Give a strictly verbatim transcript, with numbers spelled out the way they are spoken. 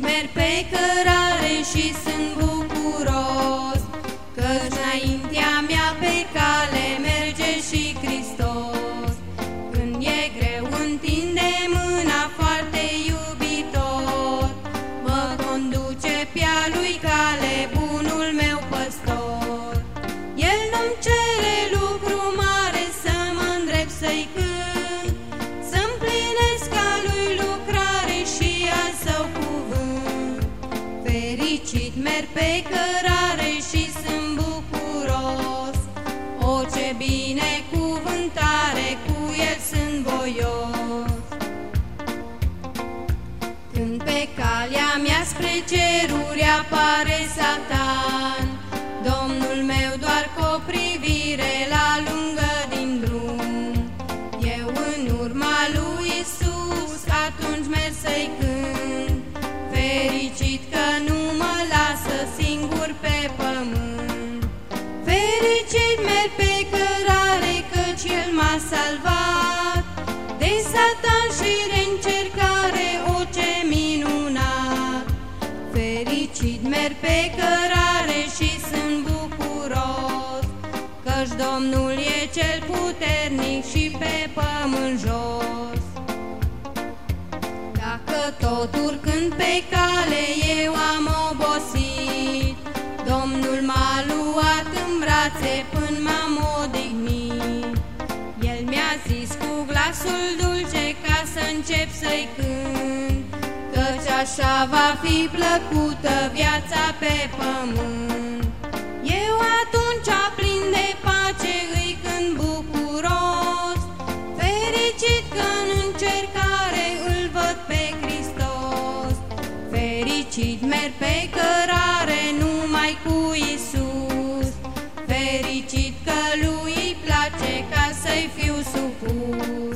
merg pe cărare și sunt bucuros, căci înaintea mea pe cale merge și Hristos. Când e greu întinde mâna foarte iubitor, mă conduce pe-a lui cale, bunul meu păstor. El nu-mi cere lucru mare, să mă îndrept să-i cânt, să-mi plinesc a lui lucrare și a său cuvânt. Fericit merg pe cărare și sunt bucuros, o ce binecuvântare, cu el sunt voios. Când pe calea mea spre ceruri apare Satan, Domnul meu doar cu o privire la lungă din drum. Eu în urma lui Iisus atunci merg să-i cânt, fericit că nu mă lasă singur pe pământ. Fericit merg pe cărare, căci el m-a salvat de Satan și de încercare, o ce minunat. Fericit merg pe cărare și sunt bucuros, căci Domnul e cel puternic și pe pământ jos. Dacă tot urcând pe cale eu am obosit, Domnul m-a luat în brațe până m-am odihnit. El mi-a zis cu glasul dulce ca să încep să-i cânt, căci așa va fi plăcută viața pe pământ. Eu atunci plin de pace îi cânt bucuros, fericit că în încercare îl văd pe Hristos. Fericit merg pe cărare numai cu Iisus, fericit că lui îi place ca să-i fiu supus.